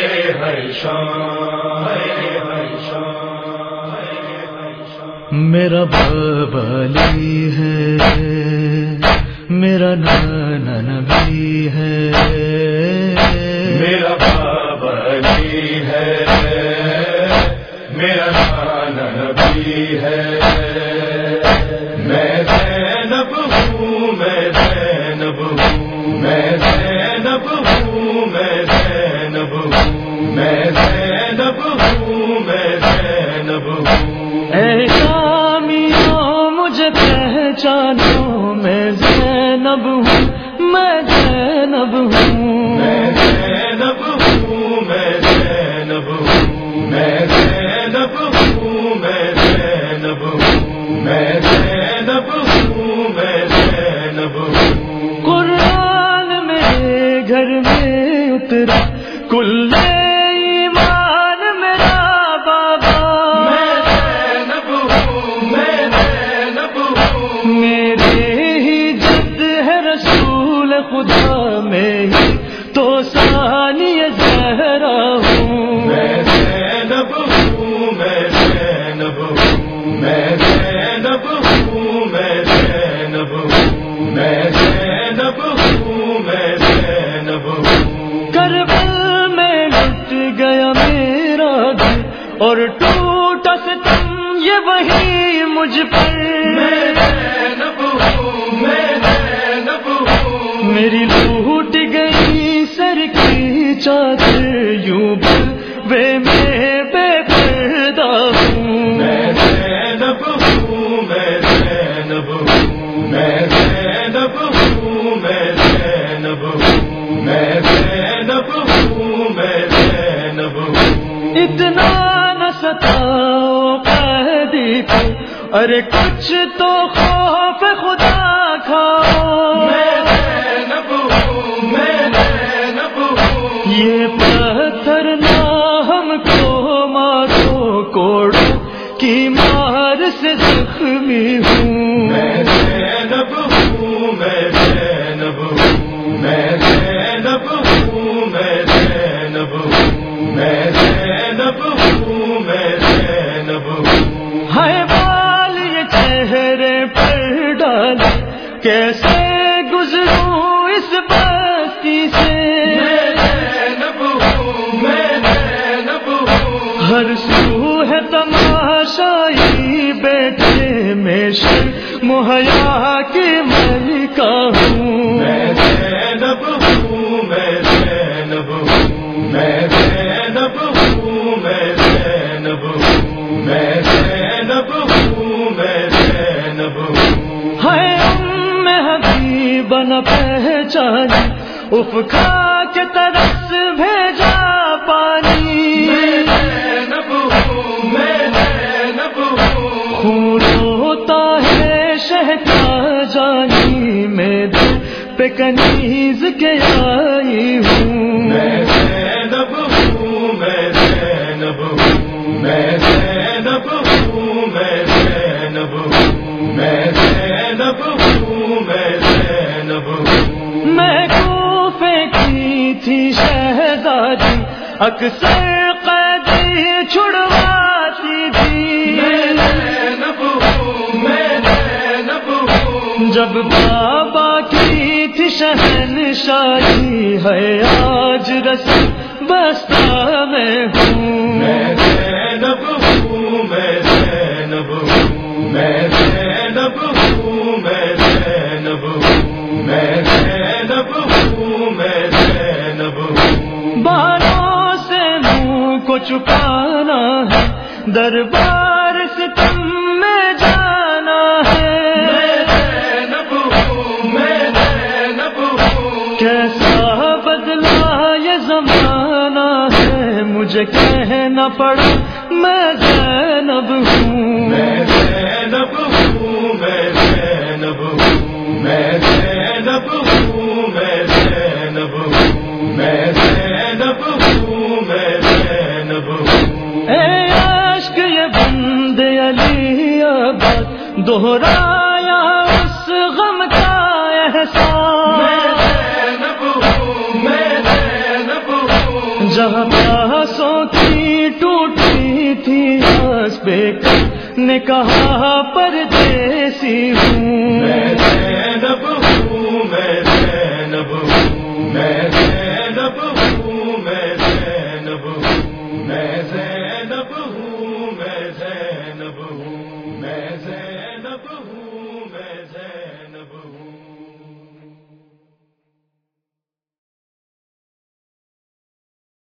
میرا بابا علی ہے، میرا نانا نبی ہے، میرا بابا علی ہے، میرا نانا نبی ہے، میں زینب ہوں، میں زینب ہوں، میں زینب ہوں، میں زینب ہوں، میں زینب ہوں، میں زینب ہوں۔ اے شامیوں مجھے پہچانو، میں زینب ہوں، میں زینب ہوں، میں زینب ہوں، میں زینب ہوں، میں زینب ہوں، میں زینب ہوں، میں زینب ہوں، میں زینب ہوں۔ قرآن میرے گھر میں اترا، کل ایمان میرا بابا، میں زینب ہوں، میں زینب ہوں، میرے ہی جد ہے رسول خدا، میں ہی تو ثانی زہرا ہوں، میں زینب ہوں، میں زینب ہوں، میں زینب ہوں، میں زینب ہوں، میں زینب ہوں، میں زینب ہوں۔ کربل میں لٹ گیا میرا دل اور ٹوٹا ستم یہ وہی مجھ پر، میں زینب ہوں، میں زینب ہوں، میری لوٹ گئی سر کی چادر، یوں بے میں بے پردہ ہوں، میں زینب ہوں، میں زینب ہوں، میں زینب ہوں، میں زینب ہوں، میں زینب ہوں، میں زینب ہوں۔ اتنا نہ ستاؤ قیدی کو، ارے کچھ تو خوف خدا کھاؤ، میں زینب ہوں، میں زینب ہوں، یہ پتھر نہ ہم کو مارو، کوڑوں کی مار سے زخمی ہوں، میں زینب ہوں، میں زینب ہوں، میں زینب ہوں، میں زینب ہوں، میں زینب ہوں، میں زینب ہوں۔ ہے بال یہ چہرے پر ڈالے، کیسے گزروں اس بستی سے، میں زینب ہوں، میں زینب ہوں، ہر سو ہے تماشائی بیٹھے میں مہیا کی ملکہ ہوں، میں زینب ہوں، میں زینب ہوں، میں زینب ہوں، میں زینب ہوں، میں زینب ہوں، میں زینب ہوں۔ ہے ام حبیبہ نہ پہچانی، افقا کے طرف بھیجا پانی، میں زینب ہوں، میں زینب ہوں، خون ہوتا ہے شہ کا جانی، میں دل پہ کنیز کے آئی ہوں، میں زینب ہوں، میں زینب ہوں، میں زینب ہوں، میں زینب ہوں، میں زینب ہوں، میں زینب ہوں۔ میں کوفے کی تھی شہزادی، اکثر قیدی چھڑواتی تھی، میں زینب ہوں، میں زینب ہوں، جب بابا کی تھی شہنشاہی، ہے آج رسم بستہ میں ہوں، میں زینب ہوں، میں زینب ہوں، میں زینب ہوں، میں زینب ہوں، میں زینب ہوں، میں زینب ہوں۔ بانوں سے منہ کو چھپانا ہے، دربار ستم میں جانا ہے، میں زینب ہوں، میں زینب ہوں، کیسا بدلا یہ زمانہ ہے، مجھے کہنا پڑا میں زینب ہوں، میں زینب ہوں، میں زینب ہوں، میں زینب ہوں، میں زینب ہوں، میں زینب ہوں، میں زینب ہوں۔ اے عشق یہ بند علی آباد، دوہرایا اس غم کا احساس، میں زینب ہوں، میں زینب ہوں، جہاں بیکر نے کہا پردیسی ہوں، میں زینب ہوں، میں زینب ہوں، میں زینب ہوں، میں زینب ہوں، میں زینب ہوں، میں زینب ہوں، میں زینب ہوں۔